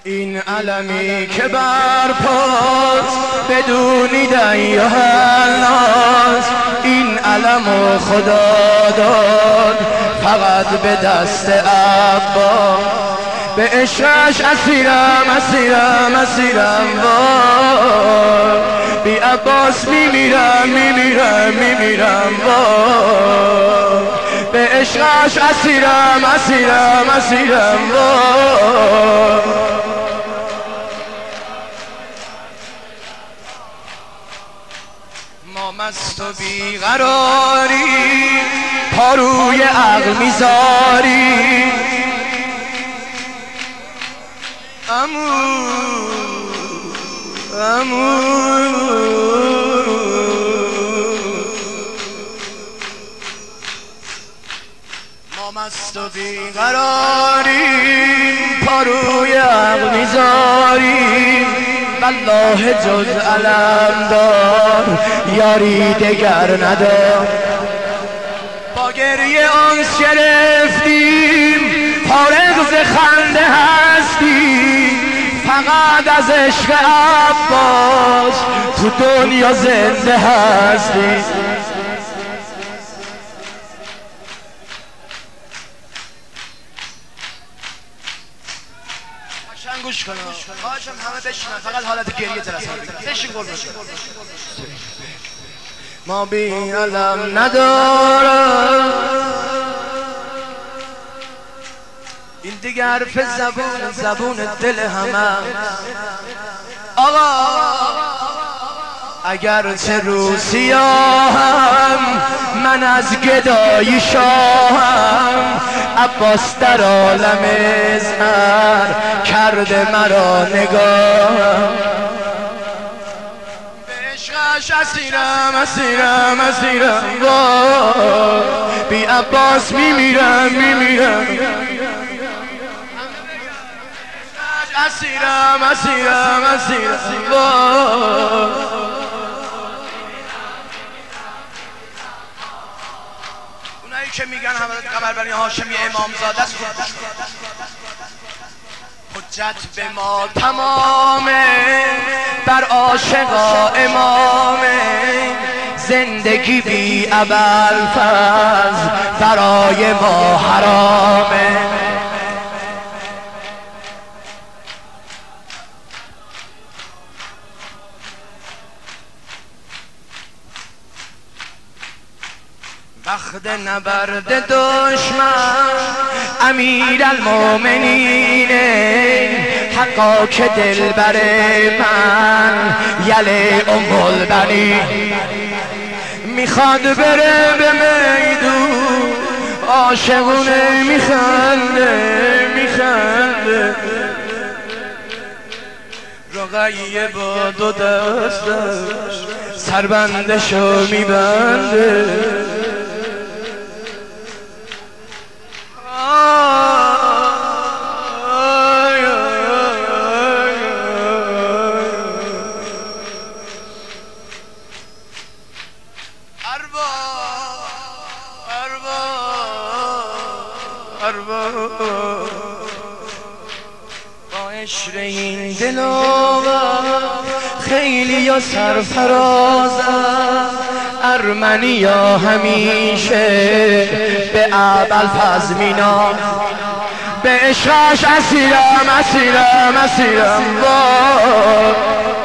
این علمی که برپاست بدونی دیا هناز، این علمو خدا داد فقط به دست عباس. به عشقش اسیرم اسیرم اسیرم وای، بی عباس میمیرم میمیرم میمیرم وای. به عشقش اسیرم اسیرم اسیرم وای. ما مست و بیقراری پاروی عقل میذاری، ما مست و بیقراری پاروی عقل میذاری، والله جز علم دار یاری دگر ندار. با گریه آنس گرفتیم فارغ ز خنده هستیم، فقط از عشق عباس تو دنیا زنده هستیم. گوش کنم خواهشم همه بشنن، فقط حالت گریه جلسه بشین قربون. ما بی علم ندارم این دیگه حرف زبون دل همه. آقا اگر چه رو سیاهم من از گدایی شاهم، عباس در عالم زهر کرده مرا نگاه. به عشقش اسیرم اسیرم اسیرم وای، بی عباس میمیرم میمیرم. اسیرم اسیرم اسیرم وای. اونایی که میگن حضرت قمربنی هاشمی امامزاده است، حجت به ما تمامه بر عاشقا امامه، زندگی بی ابوالفضل برای ما حرامه. وقت نبرد دشمن امیر المومنینه، حقا که دلبر من یله ام البنین، میخواد بره به میدون عاشقونه میخنده میخنده. رقیه با دو دستش سربندشو میبنده. با عشق این دلاور خیلی یا سرفرازم، ارمنی ها همیشه به ابوالفضل مینام. به عشقش اسیرم اسیرم اسیرم وای،